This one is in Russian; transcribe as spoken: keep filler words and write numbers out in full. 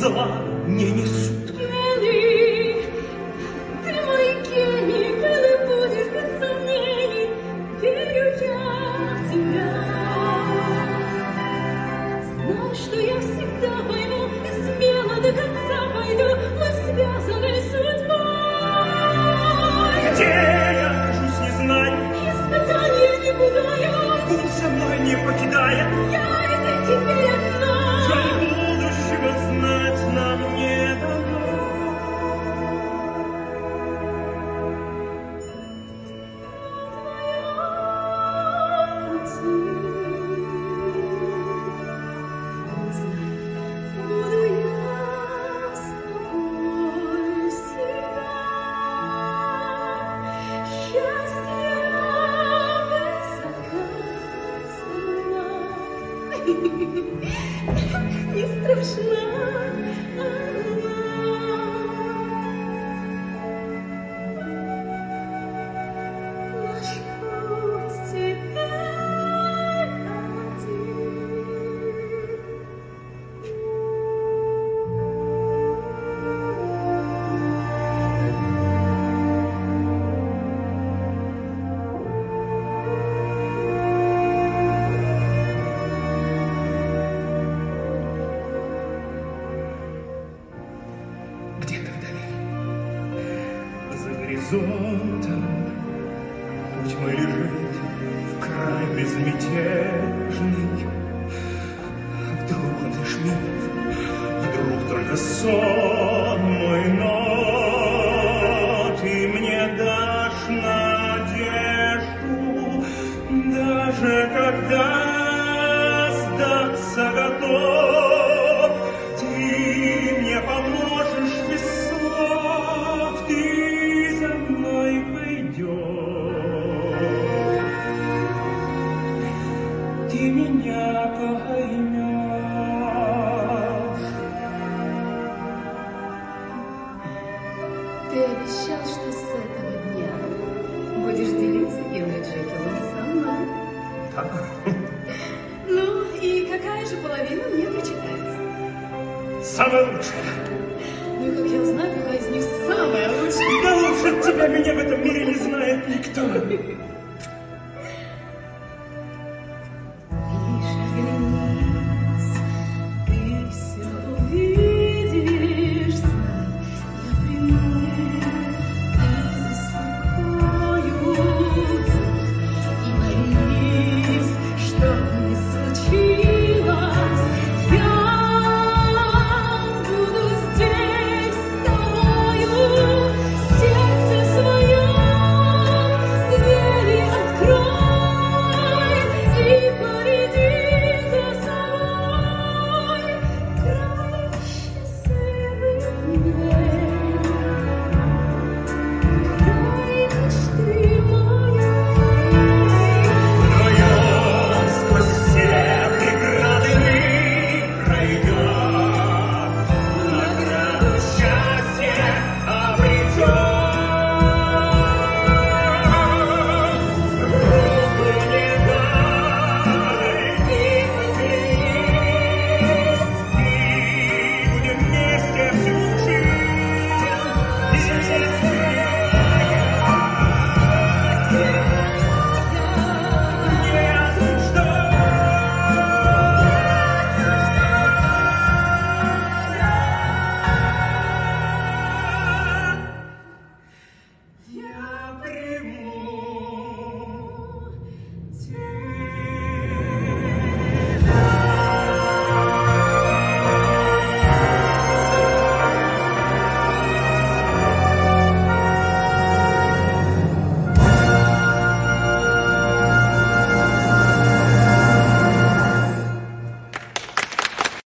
зла не несут. Гений, ты мой гений, был и будешь без сомнений, верю я в тебя. Знай, что я всегда пойму и смело до конца пойду, мы связаны судьбой. Где я окажусь, не знаю, испытания не пугают, путь со мной не покидая. Я и ты теперь одна. Жаль, будущего знать нам не дано. Буду я с тобой всегда. Счастье высока цена. Не страшна она. Наш путь теперь один. Где-то вдали, за горизонтом, путь мой лежит в край безмятежный. Вдруг он лишь миг, вдруг только сон мой, но ты мне дашь надежду, даже когда сдаться готов. Ты мне поможешь без слов, ты за мной пойдешь. Ты меня поймешь. Ты обещал, что с этого дня будешь делиться Генри Джекилом со мной. Так? Ну, и какая же половина мне причитается? Самое лучшее. Ну, и как я узнаю, какая из них самая лучшая? Да лучше тебя меня в этом мире не знает никто.